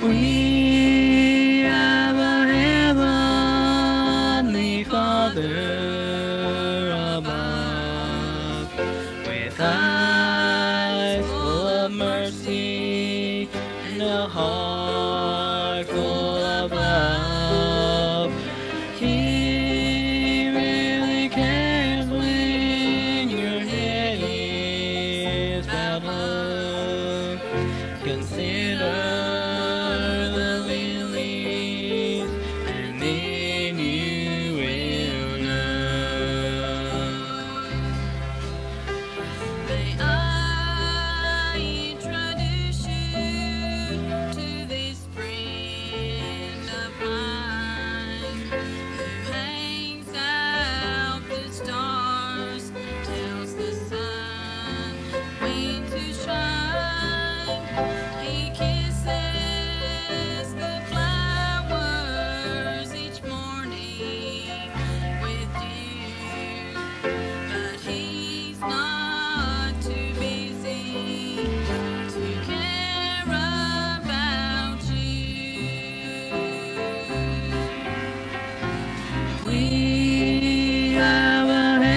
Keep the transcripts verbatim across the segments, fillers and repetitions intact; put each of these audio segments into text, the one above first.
We have a heavenly Father above, with eyes full of mercy and a heart full of love. He really cares when your head is bowed low. Consider the lilies, and then you will know. May I introduce you to this friend of mine who hangs out the stars, tells the sun when to shine. He kisses the flowers each morning with dew, but he's not too busy to care about you. We have a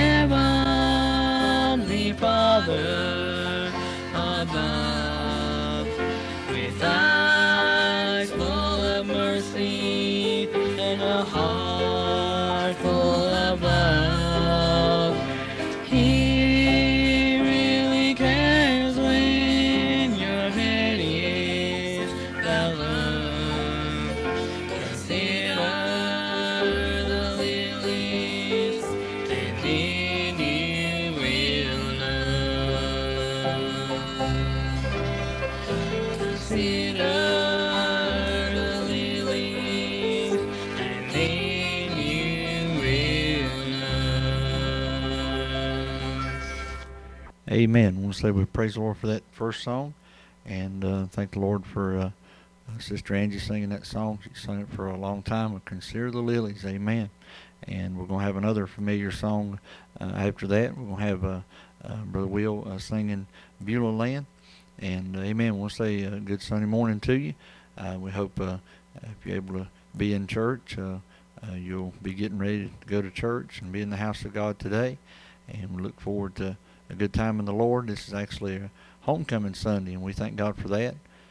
heavenly Father above, with eyes full of mercy and a heart full of love. He really cares when your head is bowed low. Consider the lilies, and then you will know. Consider the lilies, and then you will know. Amen. I want to say we praise the Lord for that first song, and uh, thank the Lord for uh, uh, Sister Angie singing that song. She sung it for a long time. Consider the lilies. Amen. And we're going to have another familiar song uh, after that. We're going to have uh, uh, Brother Will uh, singing Beulah Land. And uh, amen. We'll say a uh, good Sunday morning to you. Uh, we hope uh, if you're able to be in church, uh, uh, you'll be getting ready to go to church and be in the house of God today. And we look forward to a good time in the Lord. This is actually a homecoming Sunday, and we thank God for that.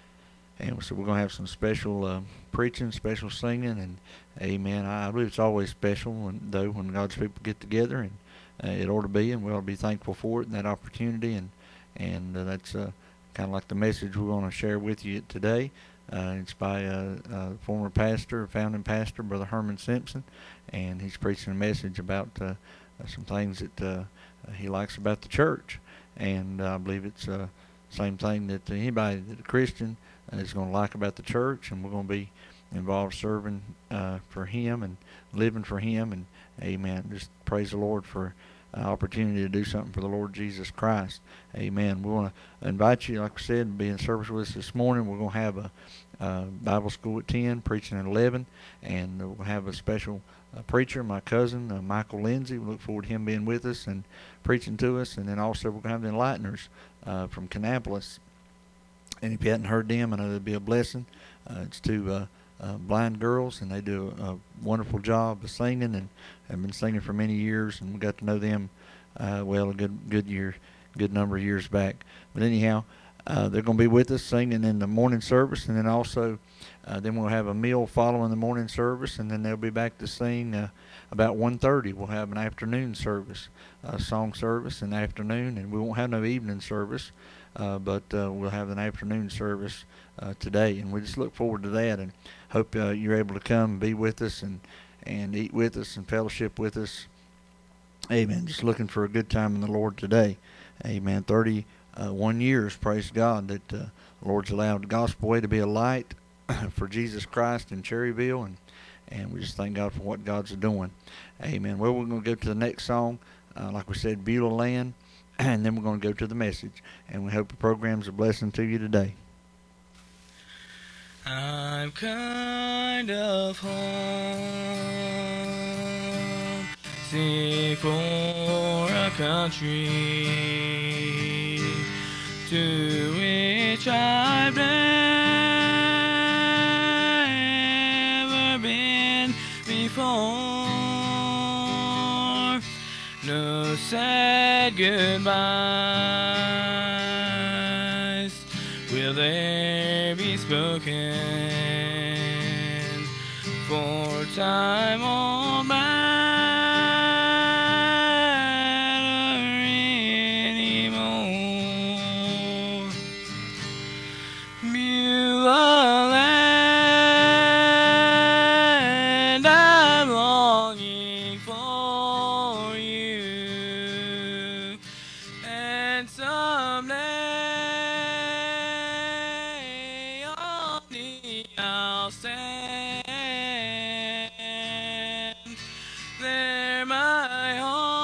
And so we're going to have some special uh, preaching, special singing, and amen. I believe it's always special, when, though, when God's people get together, and uh, it ought to be, and we ought to be thankful for it and that opportunity. And and uh, that's uh, kind of like the message we're going to share with you today. Uh, it's by a, a former pastor, founding pastor, Brother Herman Simpson, and he's preaching a message about uh, some things that uh, he likes about the church. And uh, I believe it's the uh, same thing that anybody, that a Christian, uh, is going to like about the church, and we're going to be involved serving uh, for him and living for him. And amen. Just praise the Lord for uh, opportunity to do something for the Lord Jesus Christ. Amen. We want to invite you, like I said, to be in service with us this morning. We're going to have a uh, Bible school at ten, preaching at eleven, and we'll have a special uh, preacher, my cousin, uh, Michael Lindsay. We look forward to him being with us and preaching to us. And then also we're going to have the Enlighteners uh, from Kannapolis. And if you hadn't heard them, I know it'd be a blessing. Uh, it's two uh, uh, blind girls, and they do a, a wonderful job of singing, and have been singing for many years. And we got to know them uh, well a good good year, good number of years back. But anyhow, uh, they're going to be with us singing in the morning service, and then also uh, then we'll have a meal following the morning service, and then they'll be back to sing uh, about one thirty. We'll have an afternoon service, uh, song service in the afternoon, and we won't have no evening service. Uh, but uh, we'll have an afternoon service uh, today, and we just look forward to that, and hope uh, you're able to come and be with us and, and eat with us and fellowship with us. Amen. Just looking for a good time in the Lord today. Amen. thirty-one years, praise God, that uh, the Lord's allowed the Gospel Way to be a light for Jesus Christ in Cherryville, and, and we just thank God for what God's doing. Amen. Well, we're going to go to the next song. Uh, like we said, Beulah Land. And then we're going to go to the message. And we hope the program's a blessing to you today. I'm kind of home, sick for a country to which I've been. sad goodbyes will there be spoken, for time won't matter anymore. Beulah land, I'm longing for you, and someday on thee I'll stand. There my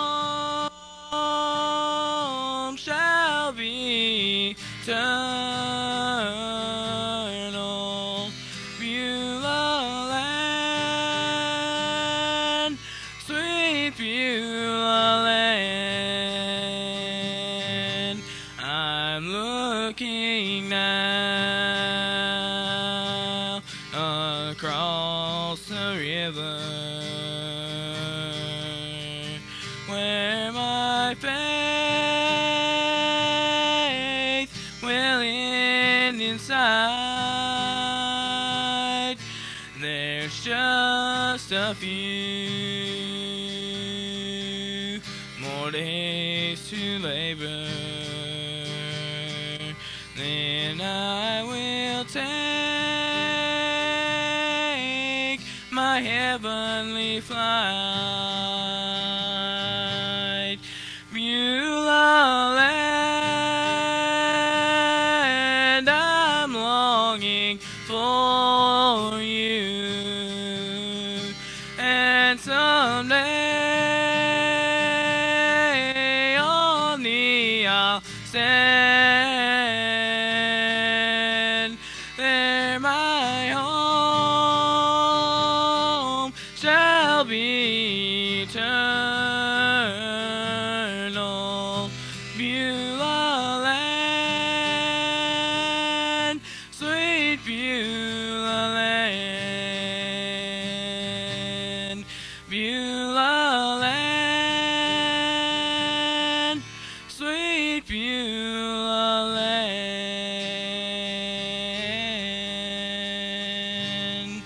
home shall be eternal. Beulah land, sweet Beulah land, I'm looking now across the river, where my faith will end inside. There's just a few more days to labor, then I will take my heavenly flight. Beulah land, I'm longing for you, and someday on thee I'll stand. There my home shall be eternal. Beulah land, sweet Beulah land, Beulah land, sweet Beulah land.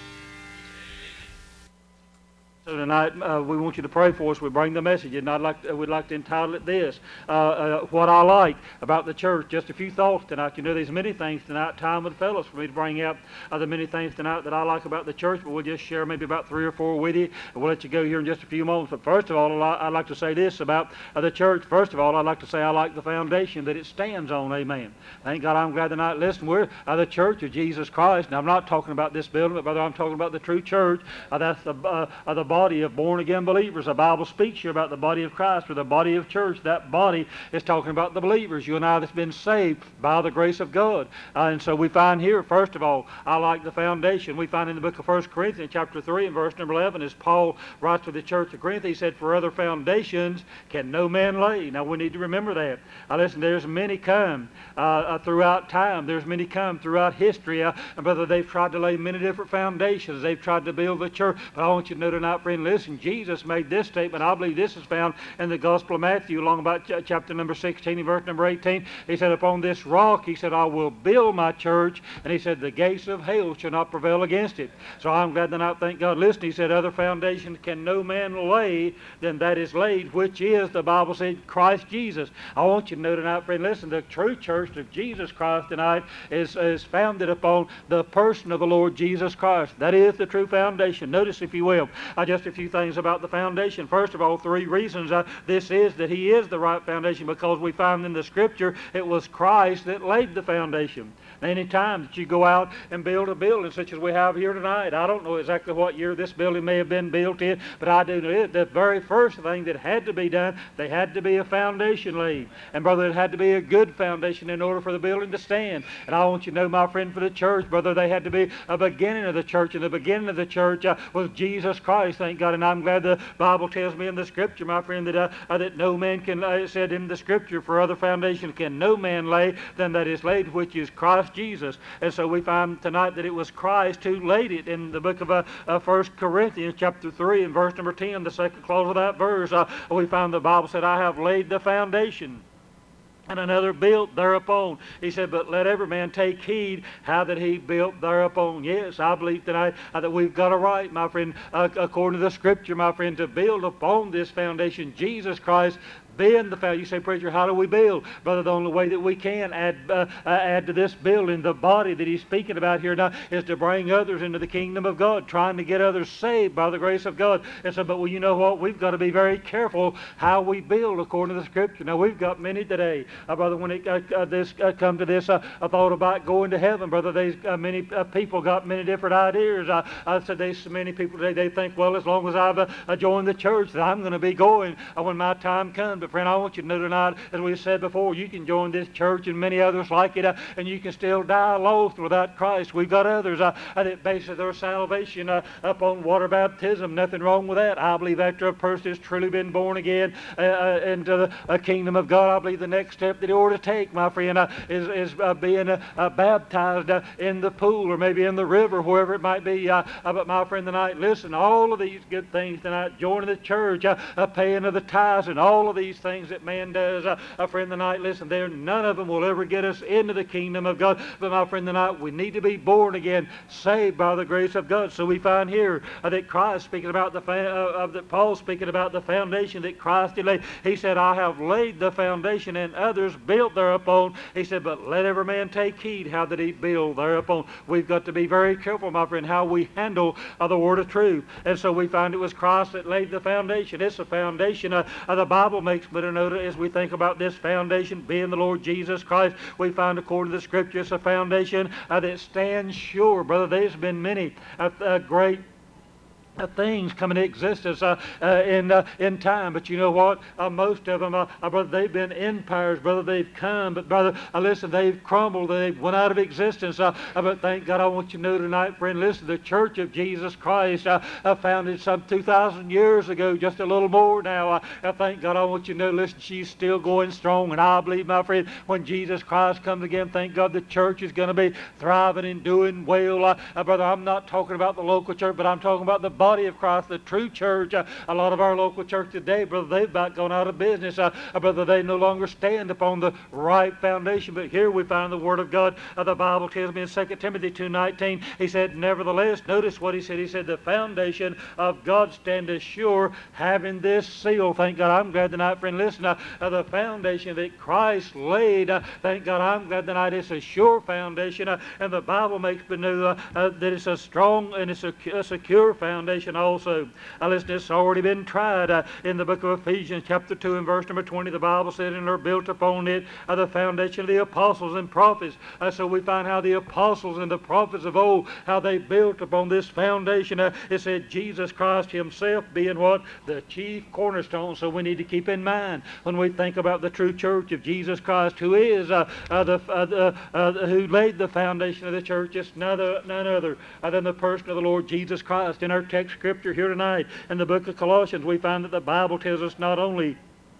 So tonight uh, we want you to pray for us. We bring the message, and I'd like to, we'd like to entitle it this: uh, uh, "What I Like About the Church." Just a few thoughts tonight. You know, there's many things tonight. Time with fellows for me to bring out uh, the many things tonight that I like about the church, but we'll just share maybe about three or four with you, and we'll let you go here in just a few moments. But first of all, I'd li- I'd like to say this about uh, the church. First of all, I'd like to say I like the foundation that it stands on. Amen. Thank God, I'm glad tonight. Listen, we're uh, the church of Jesus Christ. Now, I'm not talking about this building, but brother, I'm talking about the true church. Uh, that's the uh, uh, the body of born-again believers. The Bible speaks here about the body of Christ, or the body of church. That body is talking about the believers, you and I, that's been saved by the grace of God. Uh, and so we find here, first of all, I like the foundation. We find in the book of First Corinthians, chapter three, and verse number eleven, as Paul writes to the church of Corinth, he said, "For other foundations can no man lay." Now, we need to remember that. Uh, listen, there's many come uh, uh, throughout time. There's many come throughout history. Uh, and brother, they've tried to lay many different foundations. They've tried to build the church. But I want you to know tonight, friend, listen, Jesus made this statement. I believe this is found in the Gospel of Matthew, along about ch- chapter number sixteen and verse number eighteen. He said, "Upon this rock," he said, "I will build my church." And he said, "The gates of hell shall not prevail against it." So I'm glad tonight, thank God. Listen, he said, "Other foundation can no man lay than that is laid, which is," the Bible said, "Christ Jesus." I want you to know tonight, friend, listen, the true church of Jesus Christ tonight is, is founded upon the person of the Lord Jesus Christ. That is the true foundation. Notice, if you will, uh, just a few things about the foundation. First of all, three reasons uh, this is that he is the right foundation, because we find in the Scripture it was Christ that laid the foundation. Any time that you go out and build a building such as we have here tonight, I don't know exactly what year this building may have been built in, but I do know it. The very first thing that had to be done, they had to be a foundation laid. And brother, it had to be a good foundation in order for the building to stand. And I want you to know, my friend, for the church, brother, they had to be a beginning of the church, and the beginning of the church uh, was Jesus Christ, thank God. And I'm glad the Bible tells me in the Scripture, my friend, that uh, uh, that no man can, uh, it said in the Scripture, "For other foundation can no man lay than that is laid, which is Christ Christ Jesus. And so we find tonight that it was Christ who laid it. In the book of uh, uh, First Corinthians chapter three and verse number ten, the second clause of that verse, uh, we find the Bible said, I have laid the foundation, and another built thereupon. He said, but let every man take heed how that he built thereupon. Yes, I believe tonight uh, that we've got a right, my friend, uh, according to the Scripture, my friend, to build upon this foundation, Jesus Christ being the foundation. You say, preacher, how do we build? Brother, the only way that we can add uh, uh, add to this building, the body that he's speaking about here now, is to bring others into the kingdom of God, trying to get others saved by the grace of God. And so, but well, you know what? We've got to be very careful how we build according to the Scripture. Now, we've got many today, uh, brother, when it uh, uh, this uh, come to this, uh, I thought about going to heaven, brother. There's uh, many uh, people got many different ideas. Uh, I said, there's so many people today, they think, well, as long as I've uh, uh, joined the church, that I'm going to be going uh, when my time comes. But friend, I want you to know tonight, as we said before, you can join this church and many others like it, uh, and you can still die lost without Christ. We've got others uh, that base their salvation uh, upon water baptism. Nothing wrong with that. I believe after a person has truly been born again uh, uh, into the uh, kingdom of God, I believe the next step that he ought to take, my friend, uh, is, is uh, being uh, uh, baptized uh, in the pool or maybe in the river, wherever it might be. Uh, uh, but my friend, tonight, listen, all of these good things tonight, joining the church, uh, uh, paying of the tithes, and all of these things that man does, uh, uh, friend, tonight, listen, there none of them will ever get us into the kingdom of God. But my friend, tonight, we need to be born again, saved by the grace of God. So we find here uh, that Christ speaking about the fa- uh, uh, that Paul speaking about the foundation that Christ had laid. He said, I have laid the foundation, and others built thereupon. He said, but let every man take heed how that he build thereupon. We've got to be very careful, my friend, how we handle uh, the word of truth. And so we find it was Christ that laid the foundation. It's a foundation. Uh, uh, the Bible makes better note as we think about this foundation being the Lord Jesus Christ. We find according to the Scripture it's a foundation uh, that stands sure. Brother, there's been many uh, uh, great Uh, things come into existence uh, uh, in uh, in time, but you know what? Uh, most of them, uh, uh, brother, they've been empires, brother. They've come, but brother, uh, listen, they've crumbled. They've went out of existence. Uh, uh, but thank God, I want you to know tonight, friend. Listen, the Church of Jesus Christ, uh, uh, founded some two thousand years ago, just a little more now. Uh, uh, thank God, I want you to know. Listen, she's still going strong, and I believe, my friend, when Jesus Christ comes again, thank God, the church is going to be thriving and doing well. Uh, uh, brother, I'm not talking about the local church, but I'm talking about the body of Christ, the true church. Uh, a lot of our local church today, brother, they've about gone out of business. Uh, uh, brother, they no longer stand upon the right foundation. But here we find the Word of God. Uh, the Bible tells me in Second Timothy two nineteen, he said, nevertheless, notice what he said. He said, the foundation of God standeth sure, having this seal. Thank God, I'm glad tonight, friend. Listen, uh, uh, the foundation that Christ laid, uh, thank God, I'm glad tonight it's a sure foundation. Uh, and the Bible makes me know uh, uh, that it's a strong and it's a, a secure foundation also. Also, uh, listen, it's already been tried uh, in the book of Ephesians chapter two and verse number twenty. The Bible said, and are built upon it uh, the foundation of the apostles and prophets. Uh, so we find how the apostles and the prophets of old, how they built upon this foundation. Uh, it said Jesus Christ himself being what? The chief cornerstone. So we need to keep in mind when we think about the true church of Jesus Christ, who is uh, uh, the, uh, the uh, who laid the foundation of the church. It's none other, none other uh, than the person of the Lord Jesus Christ. In our text scripture here tonight in the book of Colossians, we find that the Bible tells us not only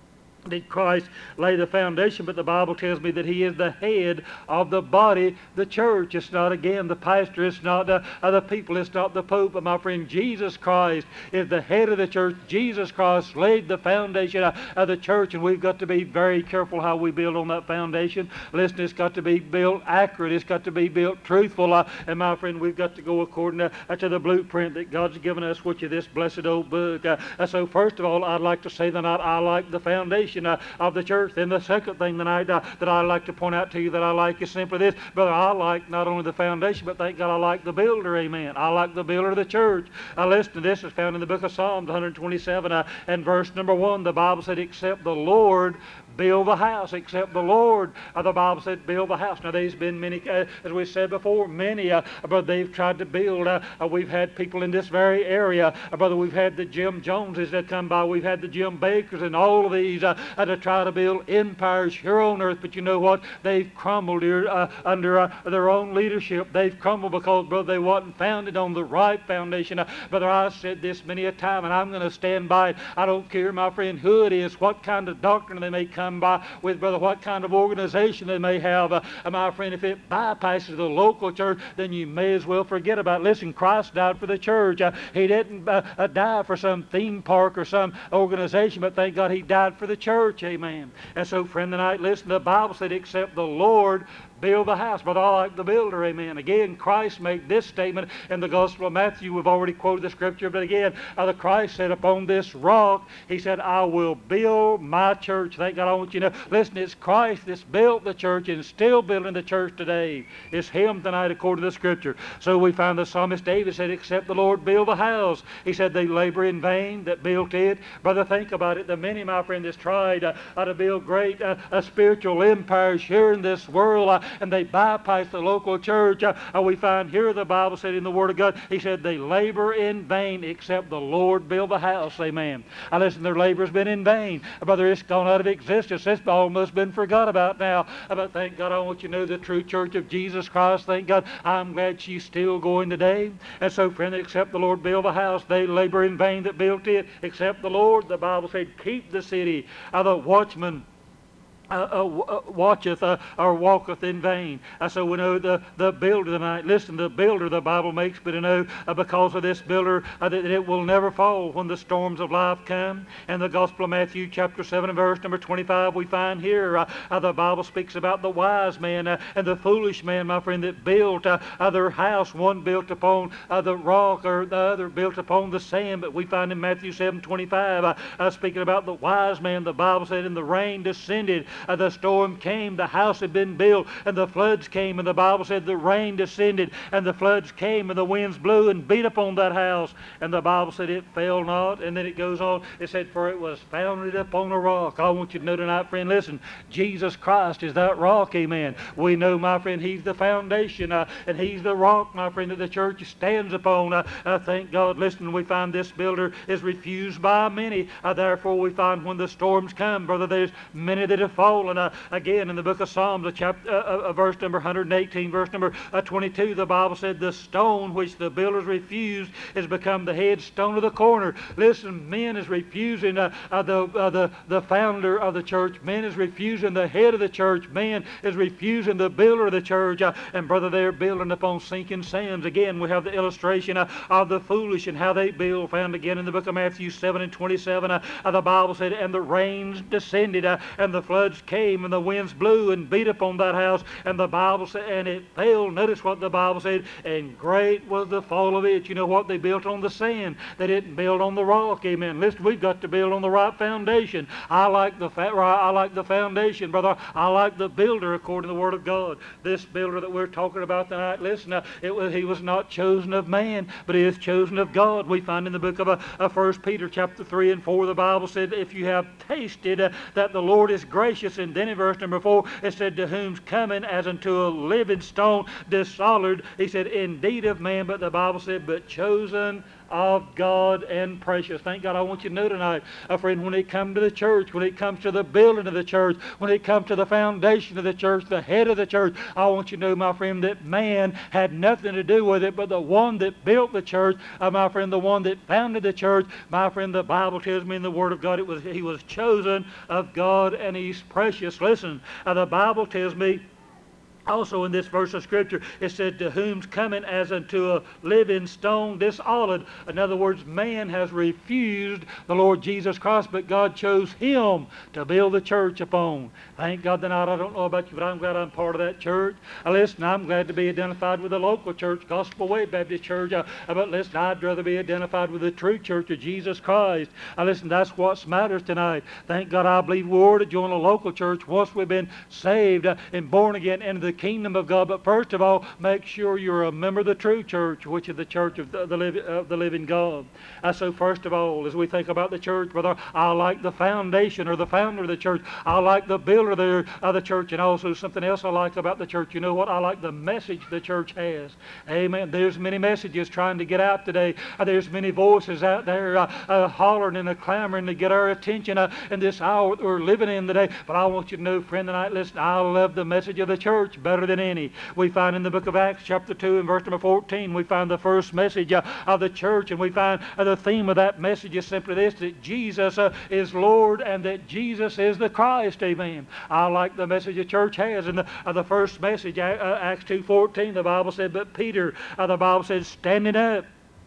did Christ lay the foundation, but the Bible tells me that he is the head of the body, the church. It's not, again, the pastor. It's not uh, the people. It's not the Pope. But my friend, Jesus Christ is the head of the church. Jesus Christ laid the foundation uh, of the church, and we've got to be very careful how we build on that foundation. Listen, it's got to be built accurate. It's got to be built truthful. Uh, and my friend, we've got to go according to, uh, to the blueprint that God's given us, which is this blessed old book. Uh, so first of all, I'd like to say tonight, I like the foundation Uh, of the church. Then the second thing tonight uh, that I like to point out to you that I like is simply this. Brother, I like not only the foundation, but thank God I like the builder. Amen. I like the builder of the church. Uh, listen to this. It's found in the book of Psalms one twenty-seven uh, and verse number one. The Bible said, except the Lord build the house, except the Lord, uh, the Bible said, build the house. Now, there's been many, uh, as we said before, many, uh, brother, they've tried to build. Uh, uh, we've had people in this very area. Uh, brother, we've had the Jim Joneses that come by. We've had the Jim Bakers and all of these uh, uh, to try to build empires here on earth. But you know what? They've crumbled here uh, under uh, their own leadership. They've crumbled because, brother, they wasn't founded on the right foundation. Uh, brother, I've said this many a time, and I'm going to stand by it. I don't care, my friend, who it is, what kind of doctrine they may come time by, with, brother, what kind of organization they may have. Uh, my friend, if it bypasses the local church, then you may as well forget about it. Listen, Christ died for the church. Uh, he didn't uh, uh, die for some theme park or some organization, but thank God he died for the church. Amen. And so, friend, tonight, listen, the Bible said, except the Lord build the house. But I like the builder, amen. Again, Christ made this statement in the Gospel of Matthew. We've already quoted the scripture, but again, uh, the Christ said, upon this rock, he said, I will build my church. Thank God. I want you to know, listen, it's Christ that's built the church and still building the church today. It's him tonight according to the scripture. So we find the psalmist David said, except the Lord build the house. He said, they labor in vain that built it. Brother, think about it. The many, my friend, that's tried uh, uh, to build great uh, uh, spiritual empires here in this world, uh, and they bypass the local church. Uh, uh, we find here the Bible said in the Word of God, he said they labor in vain except the Lord build the house. Amen. I listen, their labor's been in vain. Uh, brother, it's gone out of existence. It's almost been forgot about now. Uh, but thank God, I want you to know the true church of Jesus Christ. Thank God, I'm glad she's still going today. And so, friend, except the Lord build the house, they labor in vain that built it. Except the Lord, the Bible said, keep the city. Uh, the watchman Uh, uh, watcheth uh, or walketh in vain. Uh, so we know the, the builder tonight. Listen, the builder the Bible makes me to know uh, because of this builder uh, that it will never fall when the storms of life come. In the Gospel of Matthew chapter seven and verse number twenty-five, we find here uh, uh, the Bible speaks about the wise man uh, and the foolish man, my friend, that built uh, uh, their house. One built upon uh, the rock, or the other built upon the sand. But we find in Matthew seven twenty-five, uh, uh, speaking about the wise man, the Bible said, and the rain descended. Uh, the storm came, the house had been built, and the floods came, and the Bible said the rain descended, and the floods came, and the winds blew and beat upon that house, and the Bible said it fell not. And then it goes on, it said, for it was founded upon a rock. I want you to know tonight, friend, listen, Jesus Christ is that rock, amen. We know, my friend, he's the foundation, uh, and he's the rock, my friend, that the church stands upon. Uh, uh, thank God. Listen, we find this builder is refused by many. Uh, therefore, we find when the storms come, brother, there's many that have fallen. Uh, again, in the book of Psalms, uh, chapter, uh, uh, verse number one hundred eighteen, verse number uh, twenty-two, the Bible said, the stone which the builders refused has become the headstone of the corner. Listen, men is refusing uh, uh, the, uh, the, the founder of the church. Men is refusing the head of the church. Man is refusing the builder of the church. Uh, and brother, they're building upon sinking sands. Again, we have the illustration uh, of the foolish and how they build, found again in the book of Matthew seven and twenty-seven. Uh, uh, the Bible said, and the rains descended, uh, and the floods came, and the winds blew and beat upon that house, and the Bible said, and it fell. Notice what the Bible said, and great was the fall of it. You know what? They built on the sand. They didn't build on the rock. Amen. Listen, we've got to build on the right foundation. I like the fa- I like the foundation, brother. I like the builder according to the Word of God. This builder that we're talking about tonight, listen, uh, it was he was not chosen of man, but he is chosen of God. We find in the book of uh, uh, First Peter chapter three and four, the Bible said, if you have tasted uh, that the Lord is gracious, and then in verse number four, it said, to whom's coming as unto a living stone, dissolid. He said, indeed of man, but the Bible said, but chosen of God and precious. Thank God. I want you to know tonight, uh, friend, when it comes to the church, when it comes to the building of the church, when it comes to the foundation of the church, the head of the church, I want you to know, my friend, that man had nothing to do with it, but the one that built the church, uh, my friend, the one that founded the church, my friend, the Bible tells me in the Word of God, it was he was chosen of God and he's precious. Listen, uh, the Bible tells me also in this verse of Scripture, it said, to whom's coming as unto a living stone, dissolid. In other words, man has refused the Lord Jesus Christ, but God chose him to build the church upon. Thank God tonight. I don't know about you, but I'm glad I'm part of that church. Uh, listen, I'm glad to be identified with the local church, Gospel Way Baptist Church. Uh, but listen, I'd rather be identified with the true church of Jesus Christ. Uh, listen, that's what matters tonight. Thank God I believe we're to join a local church once we've been saved uh, and born again into the kingdom of God. But first of all, make sure you're a member of the true church, which is the church of the, the, liv- of the living God. Uh, so first of all, as we think about the church, brother, I like the foundation or the founder of the church. I like the builder there of the church, and also something else I like about the church. You know what? I like the message the church has. Amen. There's many messages trying to get out today. Uh, there's many voices out there uh, uh, hollering and uh, clamoring to get our attention uh, in this hour that we're living in today. But I want you to know, friend, tonight, listen, I love the message of the church better than any. We find in the book of Acts chapter two and verse number fourteen, we find the first message uh, of the church, and we find uh, the theme of that message is simply this, that Jesus uh, is Lord and that Jesus is the Christ. Amen. I like the message the church has. In the, uh, the first message, uh, Acts two fourteen, the Bible said, but Peter, uh, the Bible said, standing up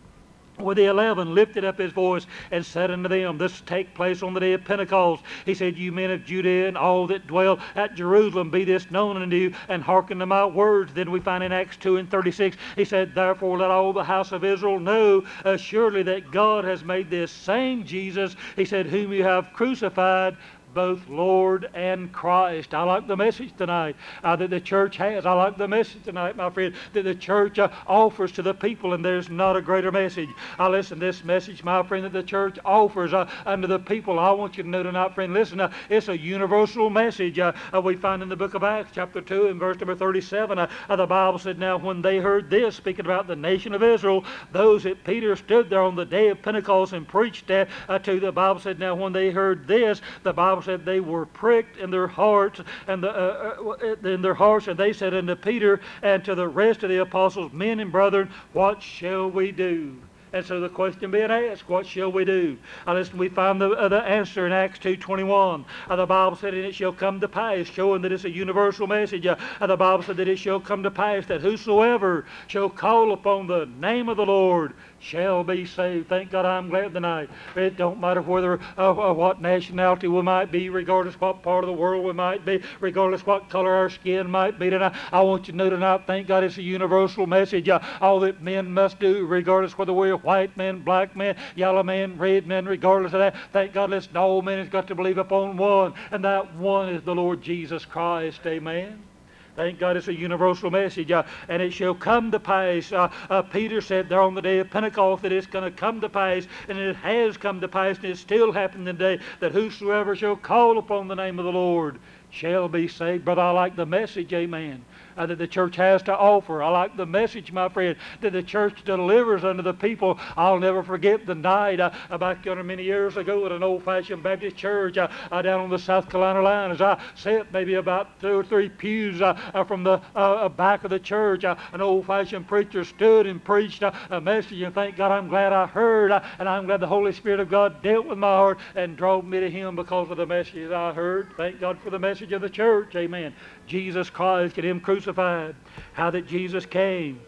with the eleven, lifted up his voice and said unto them, this take place on the day of Pentecost. He said, you men of Judea and all that dwell at Jerusalem, be this known unto you, and hearken to my words. Then we find in Acts two and thirty-six, he said, therefore let all the house of Israel know assuredly that God has made this same Jesus, he said, whom you have crucified, both Lord and Christ. I like the message tonight uh, that the church has. I like the message tonight, my friend, that the church uh, offers to the people, and there's not a greater message. I uh, listen, this message, my friend, that the church offers uh, unto the people. I want you to know tonight, friend, listen, uh, it's a universal message. Uh, uh, we find in the book of Acts, chapter two, and verse number thirty-seven, uh, uh, the Bible said, now when they heard this, speaking about the nation of Israel, those that Peter stood there on the day of Pentecost and preached that uh, to, the Bible said, now when they heard this, the Bible said they were pricked in their hearts, and the, uh, uh, in their hearts, and they said unto Peter and to the rest of the apostles, men and brethren, what shall we do? And so the question being asked, what shall we do? Uh, listen, we find the, uh, the answer in Acts two twenty-one. Uh, the Bible said, and it shall come to pass, showing that it's a universal message. Uh, uh, the Bible said that it shall come to pass that whosoever shall call upon the name of the Lord shall be saved. Thank God, I'm glad tonight. It don't matter whether uh, uh, what nationality we might be, regardless what part of the world we might be, regardless what color our skin might be tonight. I want you to know tonight, thank God, it's a universal message. Uh, all that men must do, regardless whether we're white men, black men, yellow men, red men, regardless of that, thank God, listen, all men has got to believe upon one, and that one is the Lord Jesus Christ. Amen. Thank God it's a universal message. Uh, and it shall come to pass. Uh, uh, Peter said there on the day of Pentecost that it's going to come to pass, and it has come to pass, and it's still happening today, that whosoever shall call upon the name of the Lord shall be saved. Brother, I like the message, amen, uh, that the church has to offer. I like the message, my friend, that the church delivers unto the people. I'll never forget the night uh, back yonder many years ago at an old-fashioned Baptist church uh, uh, down on the South Carolina line. As I sat maybe about two or three pews uh, uh, from the uh, back of the church, uh, an old-fashioned preacher stood and preached uh, a message, and thank God I'm glad I heard, uh, and I'm glad the Holy Spirit of God dealt with my heart and drove me to Him because of the message I heard. Thank God for the message of the church, amen. Jesus Christ and Him crucified, how that Jesus came,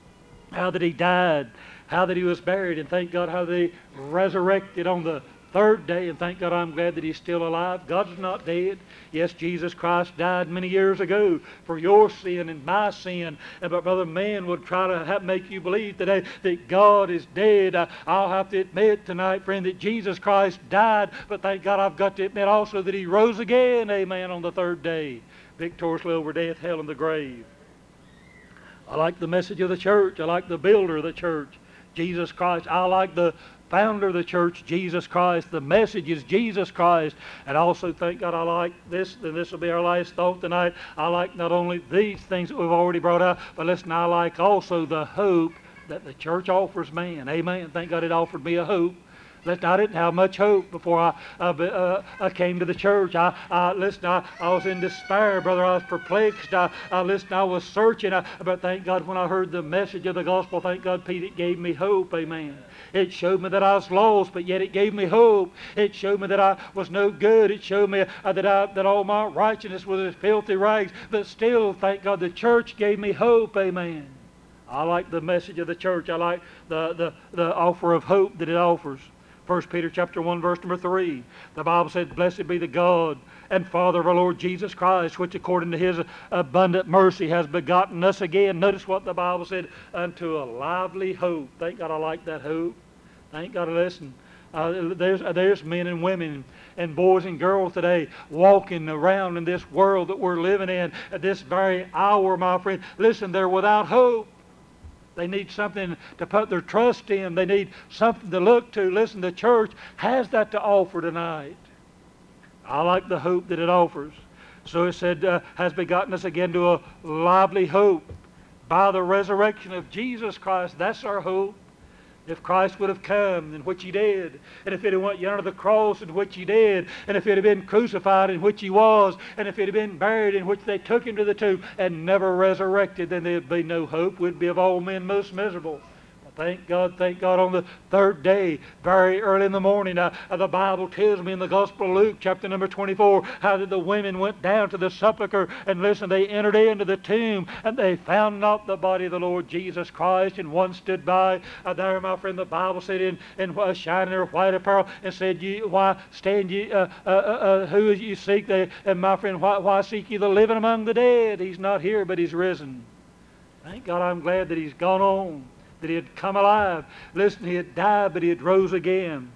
how that He died, how that He was buried, and thank God how that He resurrected on the third day, and thank God I'm glad that He's still alive. God's not dead. Yes, Jesus Christ died many years ago for your sin and my sin, and but brother, man would try to have, make you believe today that God is dead. Uh, I'll have to admit tonight, friend, that Jesus Christ died, but thank God I've got to admit also that He rose again, amen, on the third day, victoriously over death, hell, and the grave. I like the message of the church. I like the builder of the church, Jesus Christ. I like the founder of the church, Jesus Christ. The message is Jesus Christ. And also, thank God, I like this, and this will be our last thought tonight. I like not only these things that we've already brought out, but listen, I like also the hope that the church offers man. Amen. Thank God it offered me a hope. Listen, I didn't have much hope before I, uh, uh, I came to the church. I, I listen, I, I was in despair, brother. I was perplexed. I, I listen, I was searching. I, but thank God when I heard the message of the gospel, thank God, Pete, it gave me hope. Amen. It showed me that I was lost, but yet it gave me hope. It showed me that I was no good. It showed me uh, that I, that all my righteousness was as filthy rags. But still, thank God, the church gave me hope. Amen. I like the message of the church. I like the, the, the offer of hope that it offers. First Peter chapter one, verse number three. The Bible said, blessed be the God and Father of our Lord Jesus Christ, which according to His abundant mercy has begotten us again. Notice what the Bible said, unto a lively hope. Thank God I like that hope. Thank God, listen. Uh, there's, there's men and women and boys and girls today walking around in this world that we're living in at this very hour, my friend. Listen, they're without hope. They need something to put their trust in. They need something to look to. Listen, the church has that to offer tonight. I like the hope that it offers. So it said, uh, has begotten us again to a lively hope by the resurrection of Jesus Christ. That's our hope. If Christ would have come, in which he did, and if it had went yonder the cross, in which he did, and if it had been crucified, in which he was, and if it had been buried, in which they took him to the tomb, and never resurrected, then there'd be no hope. We'd be of all men most miserable. Thank God, thank God, on the third day, very early in the morning, uh, uh, the Bible tells me in the Gospel of Luke, chapter number twenty-four, how that the women went down to the sepulchre, and listen, they entered into the tomb, and they found not the body of the Lord Jesus Christ, and one stood by. Uh, there, my friend, the Bible said, in, in uh, shining their white apparel, and said, "Ye, why stand ye, uh, uh, uh, uh, who you seek?" They, and my friend, why, why seek ye the living among the dead? He's not here, but he's risen. Thank God, I'm glad that he's gone on, that he had come alive. Listen, he had died, but he had rose again.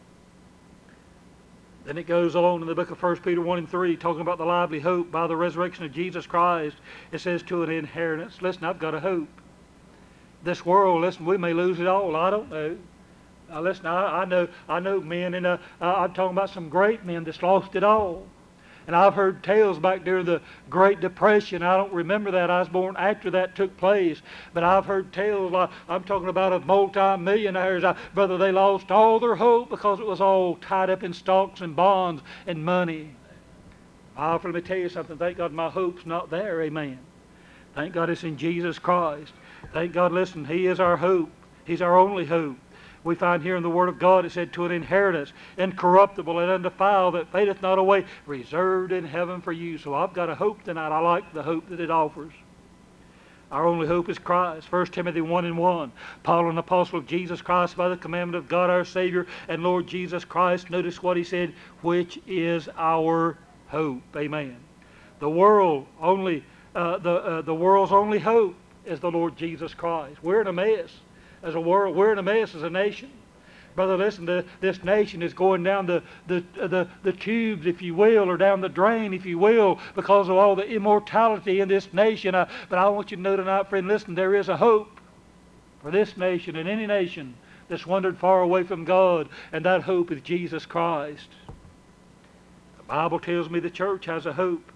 Then it goes on in the book of First Peter one and three, talking about the lively hope by the resurrection of Jesus Christ. It says, to an inheritance. Listen, I've got a hope. This world, listen, we may lose it all. I don't know. Now, listen, I, I know I know men, and uh, I'm talking about some great men that's lost it all. And I've heard tales back during the Great Depression. I don't remember that. I was born after that took place. But I've heard tales, like, I'm talking about of multi-millionaires. I, brother, they lost all their hope because it was all tied up in stocks and bonds and money. Oh, let me tell you something. Thank God my hope's not there. Amen. Thank God it's in Jesus Christ. Thank God, listen, he is our hope. He's our only hope. We find here in the Word of God, it said, to an inheritance, incorruptible and undefiled, that fadeth not away, reserved in heaven for you. So I've got a hope tonight. I like the hope that it offers. Our only hope is Christ. First Timothy one and one. Paul, an apostle of Jesus Christ, by the commandment of God our Savior and Lord Jesus Christ. Notice what he said, which is our hope. Amen. The world only, uh, the, uh, the world's only hope is the Lord Jesus Christ. We're in a mess. As a world, we're in a mess as a nation. Brother, listen, the, this nation is going down the, the, the, the tubes, if you will, or down the drain, if you will, because of all the immortality in this nation. I, but I want you to know tonight, friend, listen, there is a hope for this nation and any nation that's wandered far away from God, and that hope is Jesus Christ. The Bible tells me the church has a hope.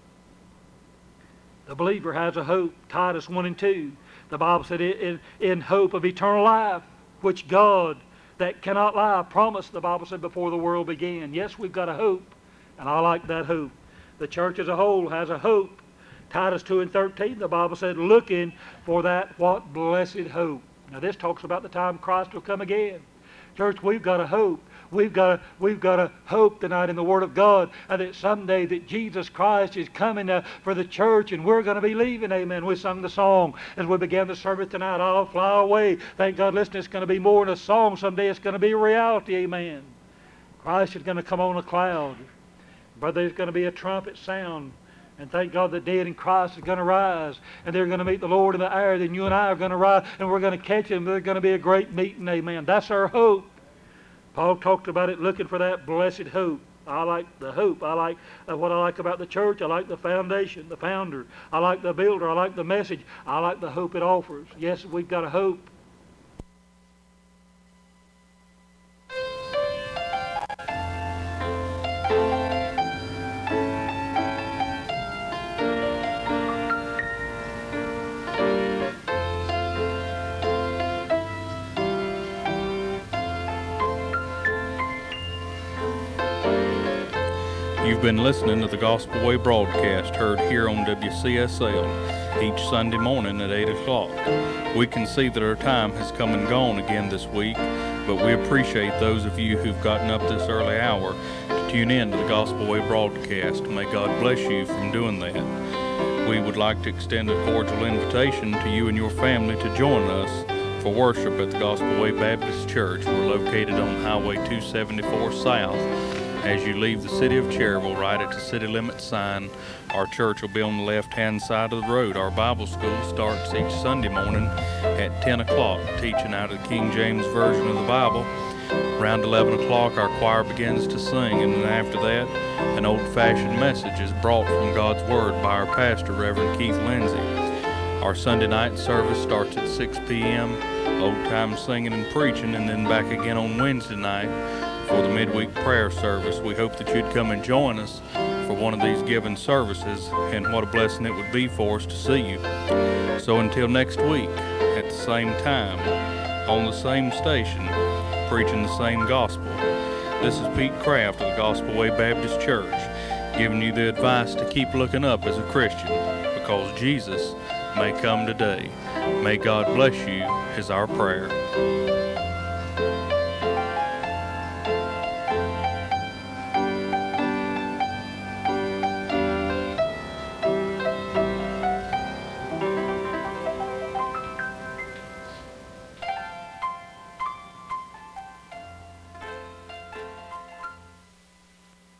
The believer has a hope. Titus one and two. The Bible said, in, in hope of eternal life, which God, that cannot lie, promised, the Bible said, before the world began. Yes, we've got a hope, and I like that hope. The church as a whole has a hope. Titus two and thirteen, the Bible said, looking for that what blessed hope. Now this talks about the time Christ will come again. Church, we've got a hope. We've got a, we've got a hope tonight in the Word of God, and that someday that Jesus Christ is coming uh, for the church, and we're going to be leaving. Amen. We sung the song as we began the service tonight. I'll fly away. Thank God, listen, it's going to be more than a song someday. It's going to be a reality. Amen. Christ is going to come on a cloud. Brother, there's going to be a trumpet sound. And thank God the dead in Christ is going to rise. And they're going to meet the Lord in the air. Then you and I are going to rise, and we're going to catch him. There's going to be a great meeting. Amen. That's our hope. Paul talked about it, looking for that blessed hope. I like the hope. I like uh, what I like about the church. I like the foundation, the founder. I like the builder. I like the message. I like the hope it offers. Yes, we've got a hope. You've been listening to the Gospel Way broadcast heard here on W C S L each Sunday morning at eight o'clock. We can see that our time has come and gone again this week, but we appreciate those of you who've gotten up this early hour to tune in to the Gospel Way broadcast. May God bless you from doing that. We would like to extend a cordial invitation to you and your family to join us for worship at the Gospel Way Baptist Church. We're located on Highway two seventy-four South. As you leave the city of Cherryville, right at the city limit sign, our church will be on the left-hand side of the road. Our Bible school starts each Sunday morning at ten o'clock, teaching out of the King James Version of the Bible. Around eleven o'clock, our choir begins to sing, and then after that, an old-fashioned message is brought from God's Word by our pastor, Reverend Keith Lindsay. Our Sunday night service starts at six p.m., old-time singing and preaching, and then back again on Wednesday night for the midweek prayer service. We hope that you'd come and join us for one of these given services, and what a blessing it would be for us to see you. So until next week, at the same time, on the same station, preaching the same gospel. This is Pete Kraft of the Gospel Way Baptist Church, giving you the advice to keep looking up as a Christian, because Jesus may come today. May God bless you is our prayer.